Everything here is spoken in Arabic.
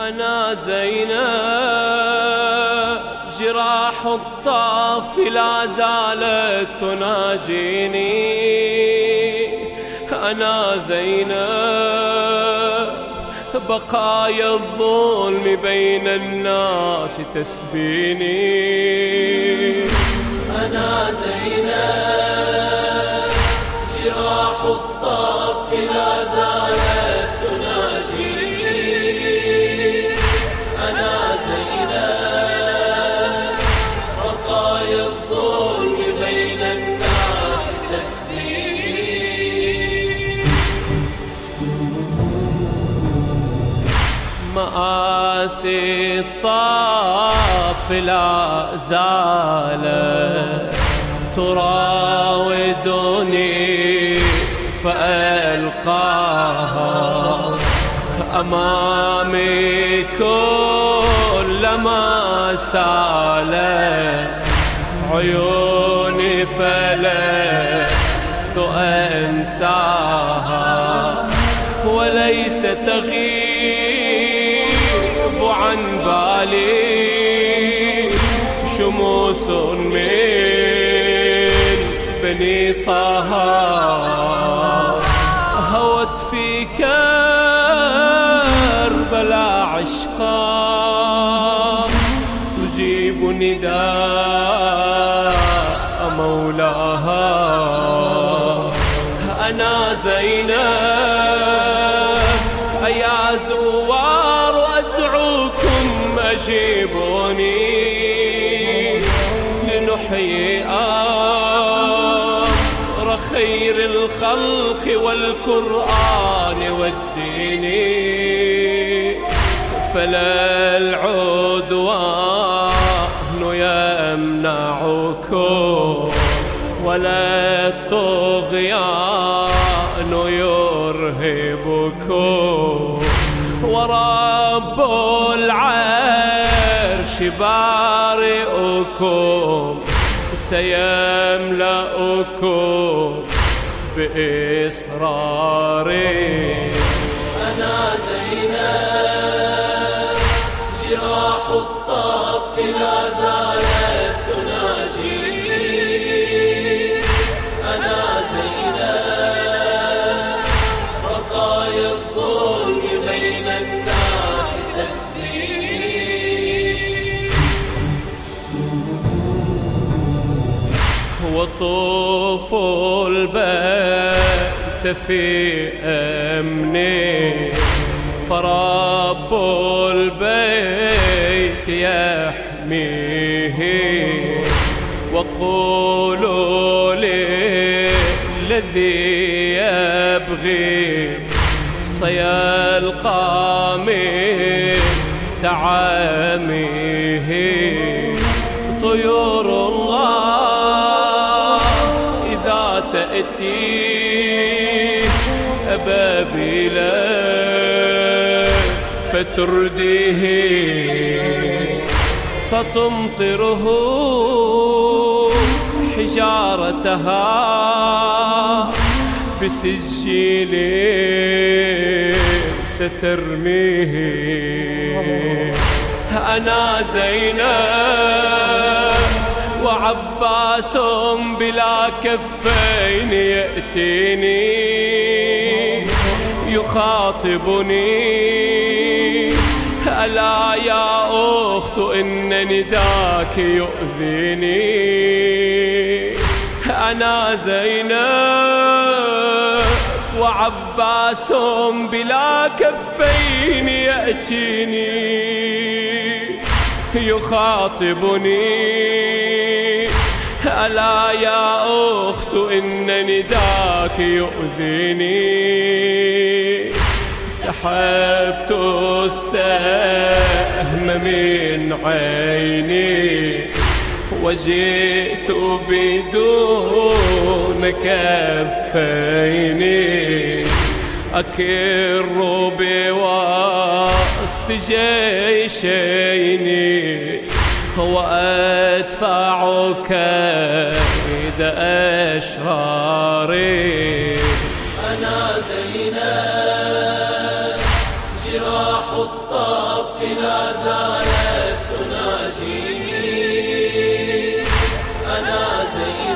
أنا زينب جراح الطاف لا زالت تناجيني. أنا زينب بقايا الظلم بين الناس تسبيني. أنا زينب جراح الطاف لا زالت تناجيني. أنا زينب بقايا الظلم بين الناس تسبيني. مآسي الطاف لا زالت تراودني فألقاها أمامي كلما سالت عيوني فلست أنساها. وليس تغيب عن بالي شموس من بني طه هوت في كربلاء عشقا تجيب نداء مولاها. أنا زينب يا زوار أدعوكم أجيبوني لنحيي أمر خير الخلق والقرآن والدين. فلا العدوان يمنعكم ولا الطغيان يرهبكم. ورب العرش بارئكم سيملأكم بإصراره. أنا زينب جراح الطاف لا زالت تناجيني. أنا زينب بقايا الظلم بين الناس تسبيني. وطوفوا البيت في أمني فرب البيت يحميه. وقولوا للذي يبغي سيلقى من تعاميه. طيور الله إذا تأتي أبابيلا فترديه ستمطره حجارتها بسجيل سترميه. أنا زينب وعباس بلا كفين يأتيني يخاطبني. ألا يا أخت إن نداك يؤذيني. أنا زينب وعباس بلا كفين يأتيني يخاطبني. ألا يا أخت إن نداك يؤذيني. سحبت السهم من عيني وجئت بدون كفين أكر بوسط جيشين وأدفع كيد أشراري. أنا زينب جراح الطاف لا زالت تناجيني. أنا زين